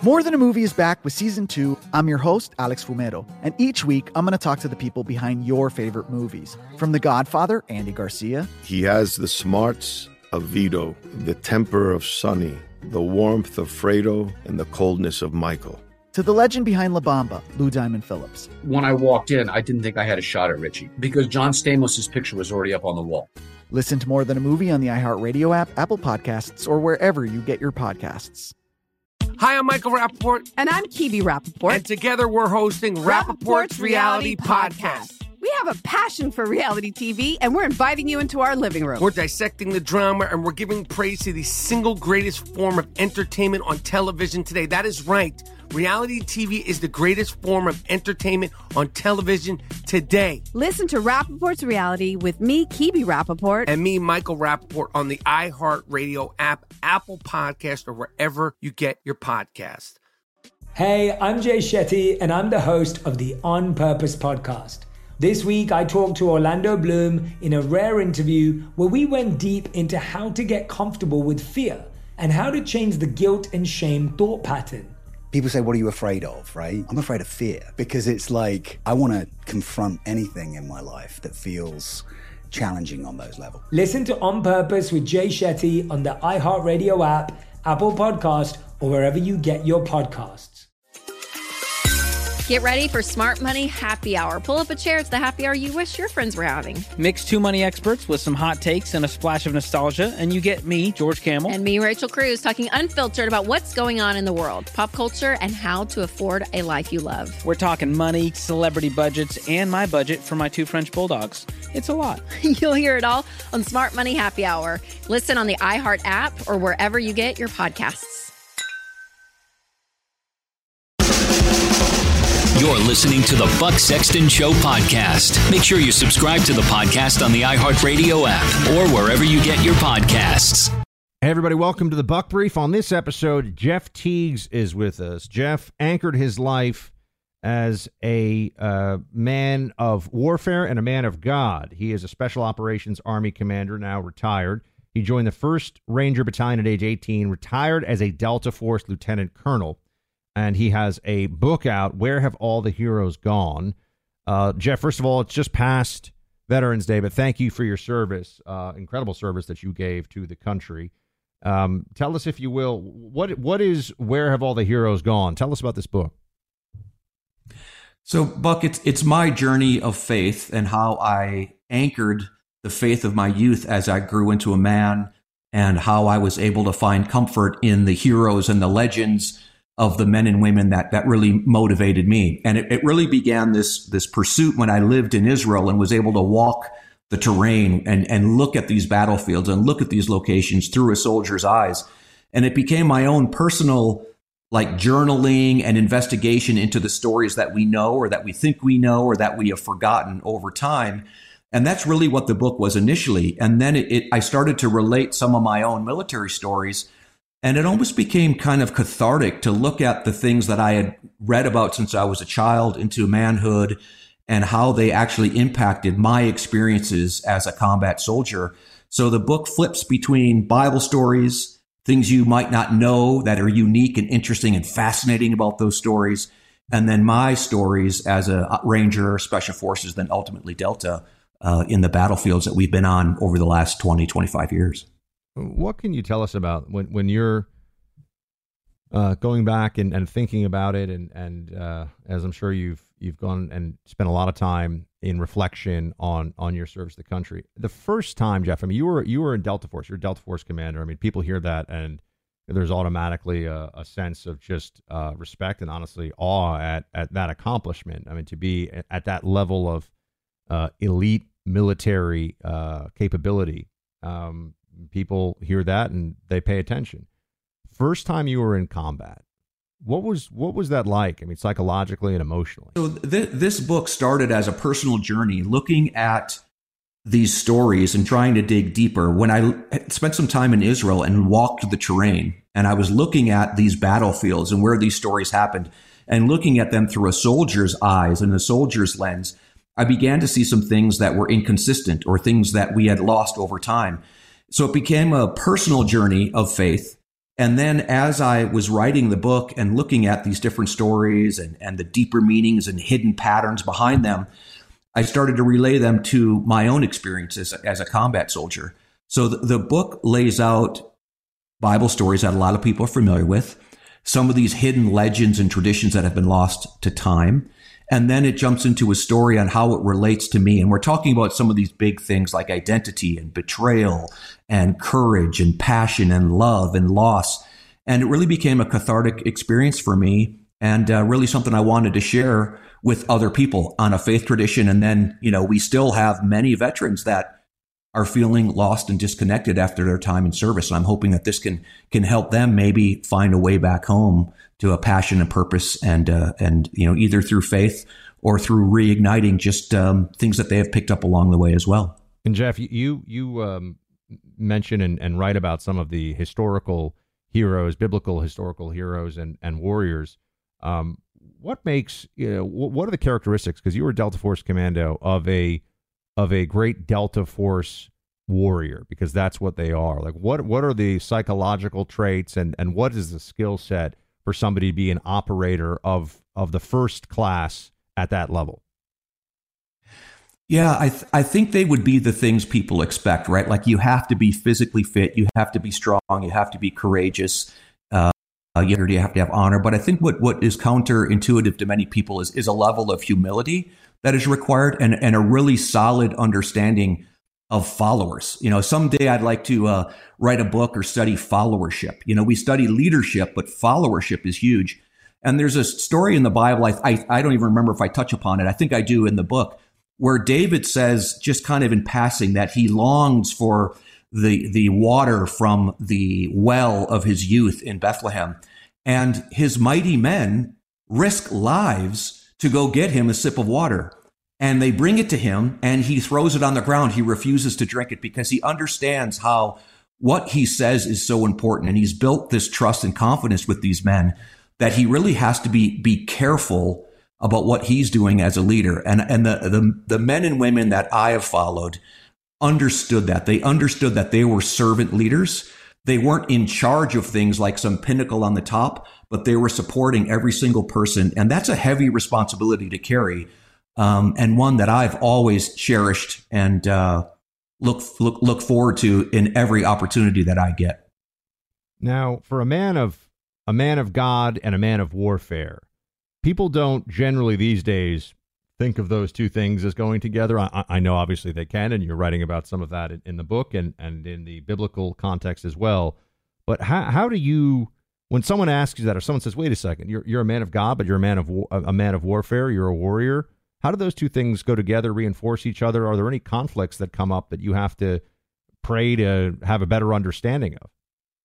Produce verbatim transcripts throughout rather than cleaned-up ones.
More Than a Movie is back with Season two. I'm your host, Alex Fumero, and each week I'm going to talk to the people behind your favorite movies. From The Godfather, Andy Garcia. He has the smarts of Vito, the temper of Sonny, the warmth of Fredo, and the coldness of Michael. To the legend behind La Bamba, Lou Diamond Phillips. When I walked in, I didn't think I had a shot at Richie because John Stamos' picture was already up on the wall. Listen to More Than a Movie on the iHeartRadio app, Apple Podcasts, or wherever you get your podcasts. Hi, I'm Michael Rappaport. And I'm Kibi Rappaport. And together we're hosting Rappaport's Reality Podcast. We have a passion for reality T V, and we're inviting you into our living room. We're dissecting the drama, and we're giving praise to the single greatest form of entertainment on television today. That is right. Reality T V is the greatest form of entertainment on television today. Listen to Rappaport's Reality with me, Kibi Rappaport. And me, Michael Rappaport, on the iHeartRadio app, Apple Podcast, or wherever you get your podcast. Hey, I'm Jay Shetty, and I'm the host of the On Purpose podcast. This week, I talked to Orlando Bloom in a rare interview where we went deep into how to get comfortable with fear and how to change the guilt and shame thought pattern. People say, what are you afraid of, right? I'm afraid of fear because it's like I want to confront anything in my life that feels challenging on those levels. Listen to On Purpose with Jay Shetty on the iHeartRadio app, Apple Podcast, or wherever you get your podcasts. Get ready for Smart Money Happy Hour. Pull up a chair. It's the happy hour you wish your friends were having. Mix two money experts with some hot takes and a splash of nostalgia, and you get me, George Camel. And me, Rachel Cruz, talking unfiltered about what's going on in the world, pop culture, and how to afford a life you love. We're talking money, celebrity budgets, and my budget for my two French bulldogs. It's a lot. You'll hear it all on Smart Money Happy Hour. Listen on the iHeart app or wherever you get your podcasts. You're listening to the Buck Sexton Show podcast. Make sure you subscribe to the podcast on the iHeartRadio app or wherever you get your podcasts. Hey, everybody. Welcome to the Buck Brief. On this episode, Jeff Teagues is with us. Jeff anchored his life as a uh, man of warfare and a man of God. He is a Special Operations Army commander, now retired. He joined the first Ranger Battalion at age eighteen, retired as a Delta Force Lieutenant Colonel. And he has a book out, Where Have All the Heroes Gone? Uh, Jeff, first of all, it's just past Veterans Day, but thank you for your service, uh, incredible service that you gave to the country. Um, tell us, if you will, what what is Where Have All the Heroes Gone? Tell us about this book. So, Buck, it's, it's my journey of faith and how I anchored the faith of my youth as I grew into a man, and how I was able to find comfort in the heroes and the legends of the men and women that, that really motivated me. And it, it really began this, this pursuit when I lived in Israel and was able to walk the terrain and, and look at these battlefields and look at these locations through a soldier's eyes. And it became my own personal, like, journaling and investigation into the stories that we know or that we think we know or that we have forgotten over time. And that's really what the book was initially. And then it, it I started to relate some of my own military stories. And it almost became kind of cathartic to look at the things that I had read about since I was a child into manhood and how they actually impacted my experiences as a combat soldier. So the book flips between Bible stories, things you might not know that are unique and interesting and fascinating about those stories, and then my stories as a Ranger, Special Forces, then ultimately Delta uh, in the battlefields that we've been on over the last twenty, twenty-five years. What can you tell us about when, when you're uh, going back and, and thinking about it, and, and uh, as I'm sure you've you've gone and spent a lot of time in reflection on on your service to the country. The first time, Jeff, I mean, you were you were in Delta Force. You're a Delta Force commander. I mean, people hear that and there's automatically a, a sense of just uh, respect and honestly awe at at that accomplishment. I mean, to be at that level of uh, elite military uh, capability. Um, People hear that and they pay attention. First time you were in combat, what was what was that like? I mean, psychologically and emotionally. So th- this book started as a personal journey, looking at these stories and trying to dig deeper. When I spent some time in Israel and walked the terrain, and I was looking at these battlefields and where these stories happened, and looking at them through a soldier's eyes and a soldier's lens, I began to see some things that were inconsistent or things that we had lost over time. So it became a personal journey of faith And then as I was writing the book and looking at these different stories and, and the deeper meanings and hidden patterns behind them, I started to relay them to my own experiences as a combat soldier. So the, the book lays out Bible stories that a lot of people are familiar with, some of these hidden legends and traditions that have been lost to time. And then it jumps into a story on how it relates to me. And we're talking about some of these big things like identity and betrayal and courage and passion and love and loss. And it really became a cathartic experience for me, and uh, really something I wanted to share with other people on a faith tradition. And then, you know, we still have many veterans that are feeling lost and disconnected after their time in service. And I'm hoping that this can can help them maybe find a way back home to a passion and purpose, and uh, and you know, either through faith or through reigniting just um, things that they have picked up along the way as well. And Jeff, you you um, mention and, and write about some of the historical heroes, biblical historical heroes and and warriors. Um, what makes you know what are the characteristics? Because you were Delta Force Commando of a of a great Delta Force warrior, because that's what they are. Like, what what are the psychological traits, and and what is the skill set for somebody to be an operator of of the first class at that level? Yeah, I th- I think they would be the things people expect, right? Like, you have to be physically fit, you have to be strong, you have to be courageous, uh, you have to have honor. But I think what what is counterintuitive to many people is is a level of humility that is required, and and a really solid understanding of followers. You know, someday I'd like to uh, write a book or study followership. You know, we study leadership, but followership is huge. And there's a story in the Bible, I, I, I don't even remember if I touch upon it. I think I do in the book, where David says, just kind of in passing, that he longs for the, the water from the well of his youth in Bethlehem. And his mighty men risk lives to go get him a sip of water. And they bring it to him, and he throws it on the ground. He refuses to drink it because he understands how what he says is so important. And he's built this trust and confidence with these men that he really has to be be careful about what he's doing as a leader. And and the the, the men and women that I have followed understood that. They understood that they were servant leaders. They weren't in charge of things like some pinnacle on the top, but they were supporting every single person. And that's a heavy responsibility to carry. Um, and one that I've always cherished and uh, look, look look forward to in every opportunity that I get. Now, for a man of a man of God and a man of warfare, people don't generally these days think of those two things as going together. I, I know obviously they can, and you're writing about some of that in, in the book and, and in the biblical context as well. But how how do you, when someone asks you that, or someone says, "Wait a second, you're you're a man of God, but you're a man of war, a man of warfare, you're a warrior." How do those two things go together, reinforce each other? Are there any conflicts that come up that you have to pray to have a better understanding of?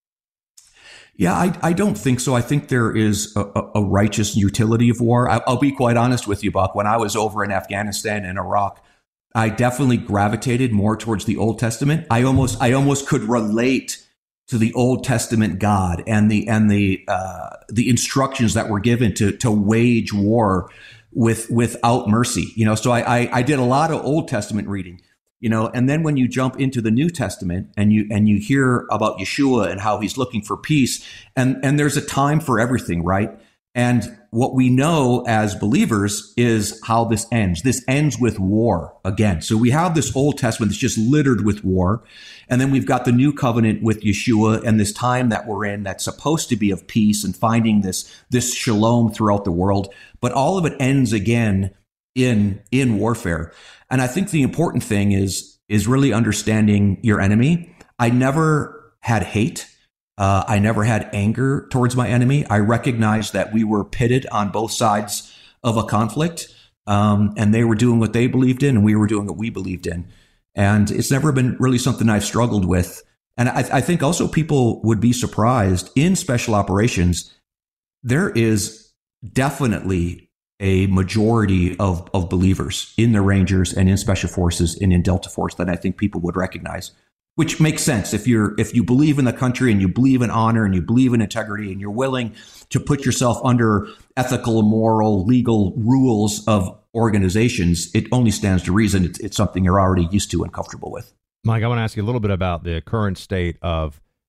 Yeah, I, I don't think so. I think there is a, a righteous utility of war. I, I'll be quite honest with you, Buck. When I was over in Afghanistan and Iraq, I definitely gravitated more towards the Old Testament. I almost I almost could relate to the Old Testament God and the and the uh, the instructions that were given to to wage war with without mercy. You know, so I, I I did a lot of Old Testament reading. You know, and then when you jump into the New Testament and you and you hear about Yeshua and how he's looking for peace, and and there's a time for everything, right? And what we know as believers is how this ends. This ends with war again. So we have this Old Testament that's just littered with war. And then we've got the new covenant with Yeshua and this time that we're in that's supposed to be of peace and finding this, this shalom throughout the world. But all of it ends again in, in warfare. And I think the important thing is, is really understanding your enemy. I never had hate. Uh, I never had anger towards my enemy. I recognized that we were pitted on both sides of a conflict, um, and they were doing what they believed in, and we were doing what we believed in. And it's never been really something I've struggled with. And I, I think also people would be surprised in special operations. There is definitely a majority of, of believers in the Rangers and in Special Forces and in Delta Force that I think people would recognize. Which makes sense if you're if you believe in the country and you believe in honor and you believe in integrity and you're willing to put yourself under ethical, moral, legal rules of organizations. It only stands to reason it's, it's something you're already used to and comfortable with. Mike, I want to ask you a little bit about the current state of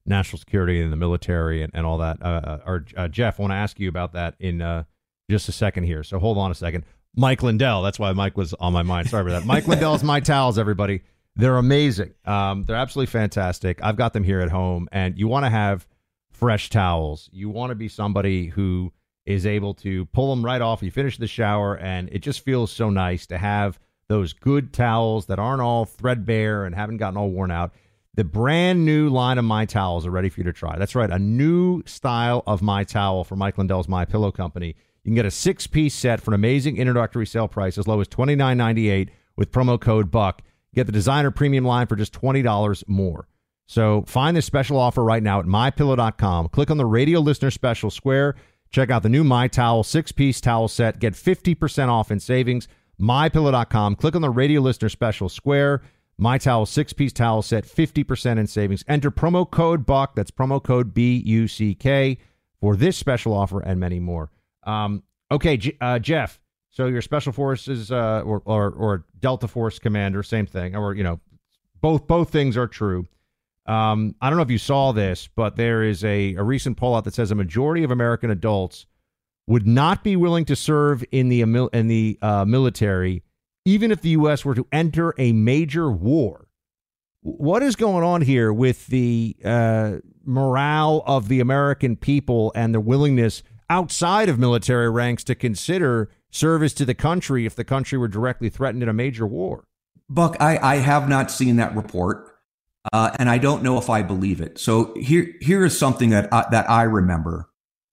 national security and the military and, and all that. Uh, or uh, Jeff, I want to ask you about that in uh, just a second here. So hold on a second. Mike Lindell. That's why Mike was on my mind. Sorry about that. Mike Lindell's My Towels, everybody. They're amazing. Um, they're absolutely fantastic. I've got them here at home, and you want to have fresh towels. You want to be somebody who is able to pull them right off. You finish the shower, and it just feels so nice to have those good towels that aren't all threadbare and haven't gotten all worn out. The brand new line of My Towels are ready for you to try. That's right, a new style of My Towel for Mike Lindell's My Pillow Company. You can get a six-piece set for an amazing introductory sale price as low as twenty-nine ninety-eight with promo code BUCK. Get the designer premium line for just twenty dollars more. So find this special offer right now at my pillow dot com. Click on the radio listener special square. Check out the new My Towel six-piece towel set. Get fifty percent off in savings. my pillow dot com. Click on the radio listener special square. My Towel six-piece towel set, fifty percent in savings. Enter promo code BUCK. That's promo code B U C K for this special offer and many more. Um, okay, J- uh, Jeff. So your Special Forces uh, or, or or Delta Force commander, same thing, or you know, both both things are true. Um, I don't know if you saw this, but there is a, a recent poll out that says a majority of American adults would not be willing to serve in the in the uh, military, even if the U S were to enter a major war. What is going on here with the uh, morale of the American people and the willingness outside of military ranks to consider service to the country if the country were directly threatened in a major war? Buck, I, I have not seen that report, uh, and I don't know if I believe it. So here here is something that I, that I remember.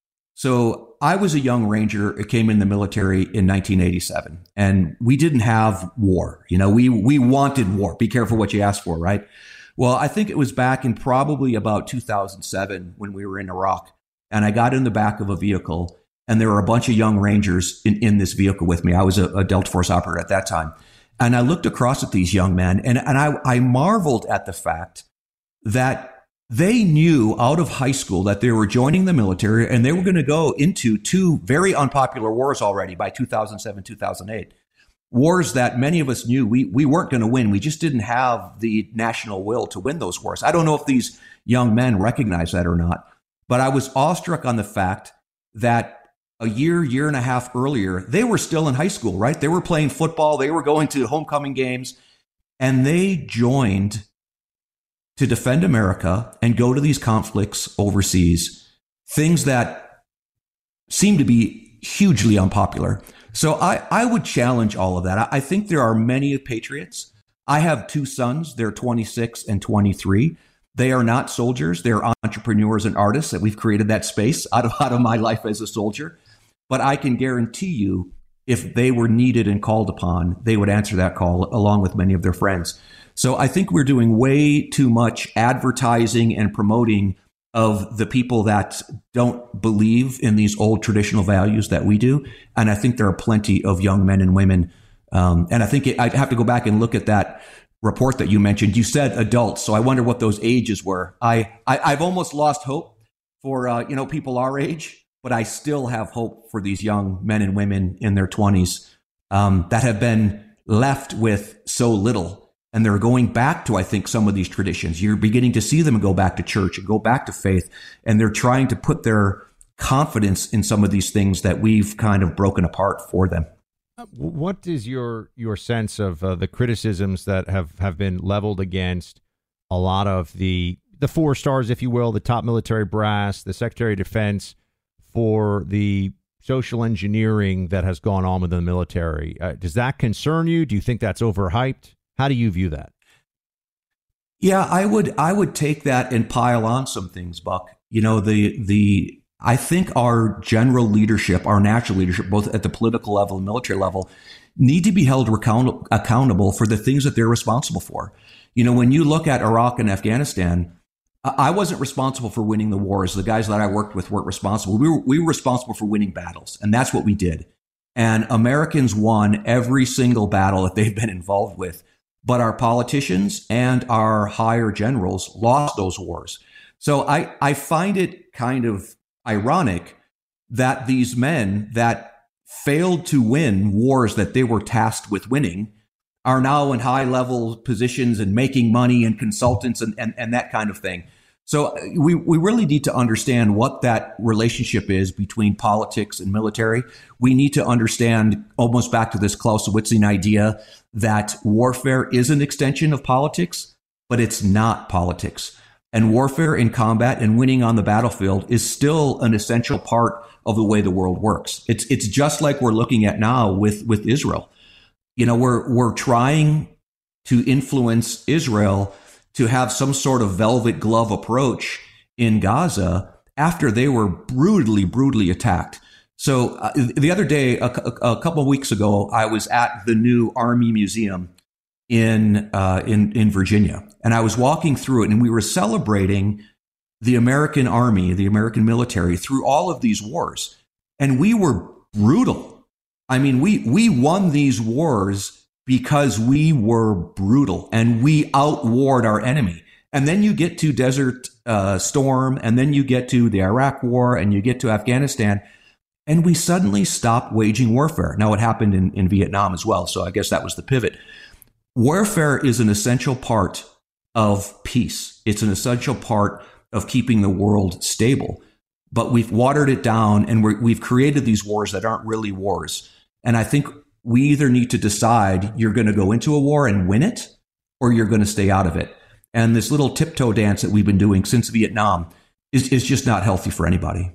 So I was a young Ranger. It came in the military in nineteen eighty-seven, and we didn't have war. You know, we we wanted war. Be careful what you ask for, right? Well, I think it was back in probably about two thousand seven when we were in Iraq, and I got in the back of a vehicle, and there were a bunch of young Rangers in, in this vehicle with me. I was a, a Delta Force operator at that time. And I looked across at these young men, and, and I, I marveled at the fact that they knew out of high school that they were joining the military and they were going to go into two very unpopular wars already by two thousand seven, two thousand eight. Wars that many of us knew we, we weren't going to win. We just didn't have the national will to win those wars. I don't know if these young men recognize that or not, but I was awestruck on the fact that a year, year and a half earlier, they were still in high school, right? They were playing football. They were going to homecoming games, and they joined to defend America and go to these conflicts overseas, things that seem to be hugely unpopular. So I, I would challenge all of that. I, I think there are many patriots. I have two sons. They're twenty-six and twenty-three. They are not soldiers. They're entrepreneurs and artists that we've created that space out of, out of my life as a soldier. But I can guarantee you, if they were needed and called upon, they would answer that call along with many of their friends. So I think we're doing way too much advertising and promoting of the people that don't believe in these old traditional values that we do. And I think there are plenty of young men and women. Um, and I think it, I'd have to go back and look at that report that you mentioned. You said adults, so I wonder what those ages were. I, I I've almost lost hope for uh, you know people our age, but I still have hope for these young men and women in their twenties um, that have been left with so little, and they're going back to I think some of these traditions. You're beginning to see them go back to church and go back to faith, and they're trying to put their confidence in some of these things that we've kind of broken apart for them. What is your your sense of uh, the criticisms that have, have been leveled against a lot of the the four stars, if you will, the top military brass, the Secretary of Defense, for the social engineering that has gone on within the military? Uh, does that concern you? Do you think that's overhyped? How do you view that? Yeah, I would I would take that and pile on some things, Buck. You know, the the I think our general leadership, our national leadership, both at the political level and military level, need to be held recount- accountable for the things that they're responsible for. You know, when you look at Iraq and Afghanistan, I wasn't responsible for winning the wars. The guys that I worked with weren't responsible. We were, we were responsible for winning battles, and that's what we did. And Americans won every single battle that they've been involved with. But our politicians and our higher generals lost those wars. So I, I find it kind of ironic that these men that failed to win wars that they were tasked with winning are now in high level positions and making money and consultants and, and, and that kind of thing. So we, we really need to understand what that relationship is between politics and military. We need to understand, almost back to this Clausewitzian idea, that warfare is an extension of politics, but it's not politics. And warfare in combat and winning on the battlefield is still an essential part of the way the world works. It's it's just like we're looking at now with, with Israel. You know, we're we're trying to influence Israel to have some sort of velvet glove approach in Gaza after they were brutally, brutally attacked. So uh, the other day, a, a couple of weeks ago, I was at the new Army Museum in uh, in in Virginia, and I was walking through it, and we were celebrating the American Army, the American military, through all of these wars, and we were brutal. I mean, we we won these wars because we were brutal and we outwarred our enemy. And then you get to Desert uh, Storm, and then you get to the Iraq War, and you get to Afghanistan, and we suddenly stopped waging warfare. Now, it happened in, in Vietnam as well, so I guess that was the pivot. Warfare is an essential part of peace. It's an essential part of keeping the world stable. But we've watered it down, and we're, we've created these wars that aren't really wars. And I think we either need to decide you're going to go into a war and win it, or you're going to stay out of it. And this little tiptoe dance that we've been doing since Vietnam is, is just not healthy for anybody.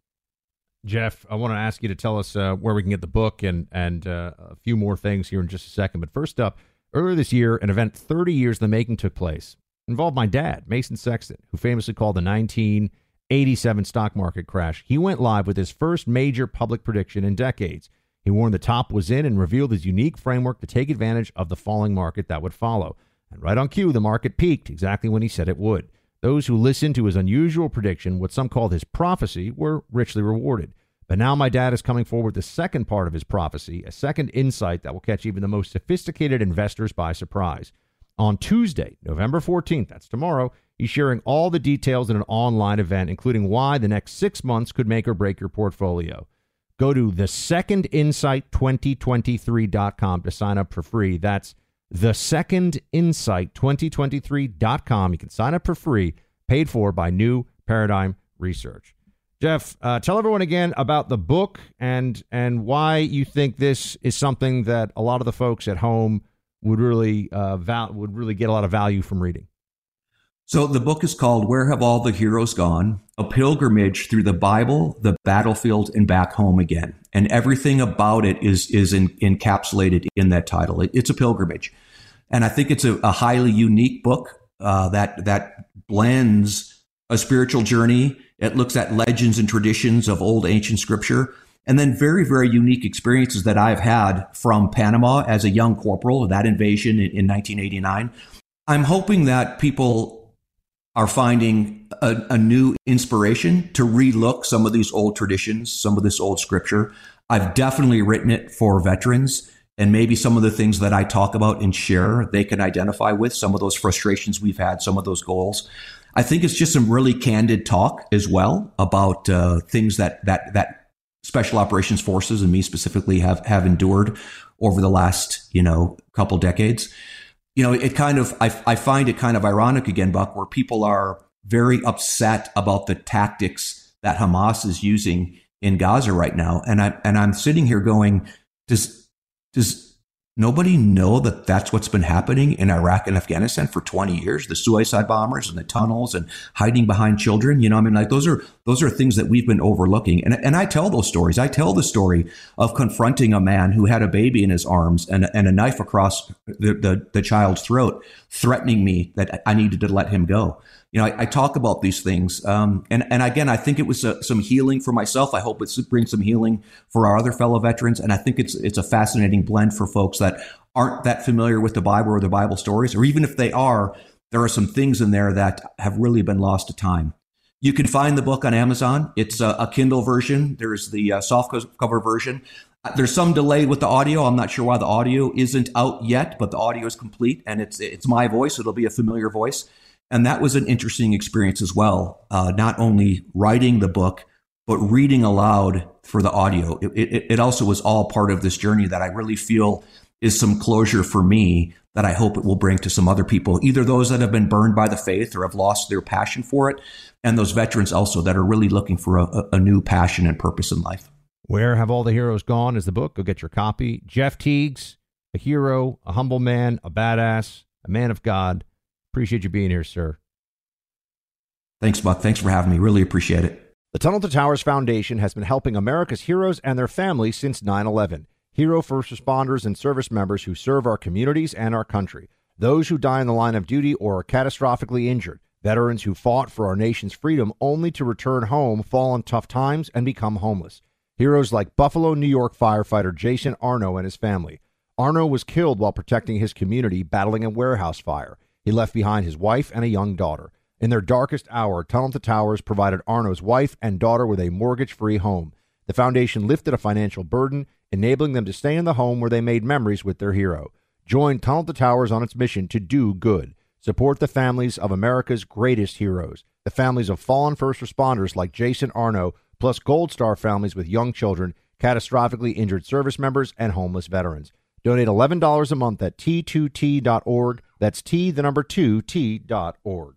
Jeff, I want to ask you to tell us uh, where we can get the book and, and uh, a few more things here in just a second. But first up, earlier this year, an event thirty years in the making took place. It involved my dad, Mason Sexton, who famously called the nineteen eighty-seven stock market crash. He went live with his first major public prediction in decades. He warned the top was in and revealed his unique framework to take advantage of the falling market that would follow. And right on cue, the market peaked exactly when he said it would. Those who listened to his unusual prediction, what some called his prophecy, were richly rewarded. But now my dad is coming forward with the second part of his prophecy, a second insight that will catch even the most sophisticated investors by surprise. On Tuesday, November fourteenth, that's tomorrow, he's sharing all the details in an online event, including why the next six months could make or break your portfolio. Go to the second insight twenty twenty-three dot com to sign up for free. That's the second insight twenty twenty-three dot com. You can sign up for free, paid for by New Paradigm Research. Jeff, uh, tell everyone again about the book and and why you think this is something that a lot of the folks at home would really uh, val- would really get a lot of value from reading. So the book is called Where Have All the Heroes Gone? A Pilgrimage Through the Bible, the Battlefield, and Back Home Again. And everything about it is is in, encapsulated in that title. It, it's a pilgrimage. And I think it's a, a highly unique book uh, that that blends a spiritual journey. It looks at legends and traditions of old ancient scripture, and then very, very unique experiences that I've had from Panama as a young corporal, that invasion in, in nineteen eighty-nine. I'm hoping that people are finding a, a new inspiration to relook some of these old traditions, some of this old scripture. I've definitely written it for veterans, and maybe some of the things that I talk about and share, they can identify with, some of those frustrations we've had, some of those goals. I think it's just some really candid talk as well about uh, things that that that Special Operations Forces and me specifically have have endured over the last, you know, couple decades. You know, it kind of, I, I find it kind of ironic again, Buck, where people are very upset about the tactics that Hamas is using in Gaza right now. And I, and I'm sitting here going, does, does nobody know that that's what's been happening in Iraq and Afghanistan for twenty years? The suicide bombers and the tunnels and hiding behind children. You know, I mean, like those are those are things that we've been overlooking. And and I tell those stories. I tell the story of confronting a man who had a baby in his arms and and a knife across the the, the child's throat, threatening me that I needed to let him go. You know, I, I talk about these things. Um, and, and again, I think it was a, some healing for myself. I hope it brings some healing for our other fellow veterans. And I think it's it's a fascinating blend for folks that aren't that familiar with the Bible or the Bible stories, or even if they are, there are some things in there that have really been lost to time. You can find the book on Amazon. It's a, a Kindle version. There's the uh, soft cover version. There's some delay with the audio. I'm not sure why the audio isn't out yet, but the audio is complete, and it's it's my voice. It'll be a familiar voice. And that was an interesting experience as well, uh, not only writing the book, but reading aloud for the audio. It, it, it also was all part of this journey that I really feel is some closure for me that I hope it will bring to some other people, either those that have been burned by the faith or have lost their passion for it, and those veterans also that are really looking for a, a new passion and purpose in life. Where Have All the Heroes Gone is the book. Go get your copy. Jeff Teagues, a hero, a humble man, a badass, a man of God. Appreciate you being here, sir. Thanks, Buck. Thanks for having me. Really appreciate it. The Tunnel to Towers Foundation has been helping America's heroes and their families since nine eleven. Hero first responders and service members who serve our communities and our country. Those who die in the line of duty or are catastrophically injured. Veterans who fought for our nation's freedom only to return home, fall on tough times, and become homeless. Heroes like Buffalo, New York firefighter Jason Arno and his family. Arno was killed while protecting his community battling a warehouse fire. He left behind his wife and a young daughter. In their darkest hour, Tunnel to Towers provided Arno's wife and daughter with a mortgage-free home. The foundation lifted a financial burden, enabling them to stay in the home where they made memories with their hero. Join Tunnel to Towers on its mission to do good. Support the families of America's greatest heroes, the families of fallen first responders like Jason Arno, plus Gold Star families with young children, catastrophically injured service members, and homeless veterans. Donate eleven dollars a month at T two T dot org. That's T, the number two, T dot org.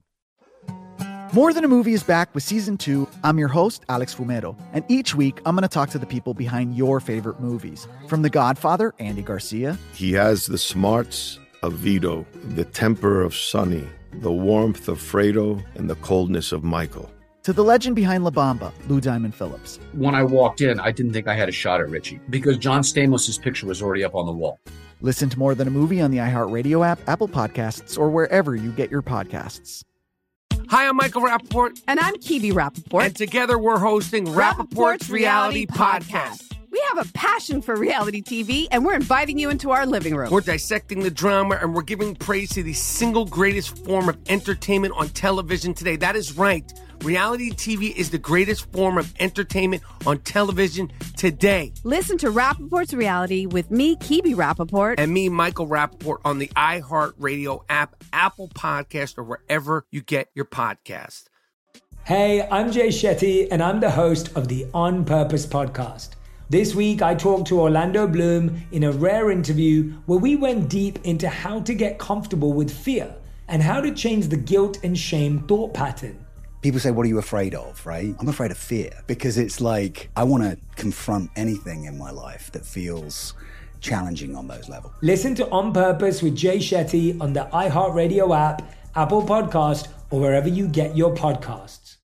More Than a Movie is back with season two. I'm your host, Alex Fumero, and each week I'm going to talk to the people behind your favorite movies. From The Godfather, Andy Garcia. He has the smarts of Vito, the temper of Sonny, the warmth of Fredo, and the coldness of Michael. To the legend behind La Bamba, Lou Diamond Phillips. When I walked in, I didn't think I had a shot at Richie because John Stamos' picture was already up on the wall. Listen to More Than a Movie on the iHeartRadio app, Apple Podcasts, or wherever you get your podcasts. Hi, I'm Michael Rappaport. And I'm Kibi Rappaport. And together we're hosting Rappaport's Reality Podcast. We have a passion for reality T V, and we're inviting you into our living room. We're dissecting the drama, and we're giving praise to the single greatest form of entertainment on television today. That is right. Reality T V is the greatest form of entertainment on television today. Listen to Rappaport's Reality with me, Kibi Rappaport. And me, Michael Rappaport, on the iHeartRadio app, Apple Podcast, or wherever you get your podcast. Hey, I'm Jay Shetty, and I'm the host of the On Purpose podcast. This week, I talked to Orlando Bloom in a rare interview where we went deep into how to get comfortable with fear and how to change the guilt and shame thought pattern. People say, what are you afraid of, right? I'm afraid of fear because it's like I want to confront anything in my life that feels challenging on those levels. Listen to On Purpose with Jay Shetty on the iHeartRadio app, Apple Podcast, or wherever you get your podcasts.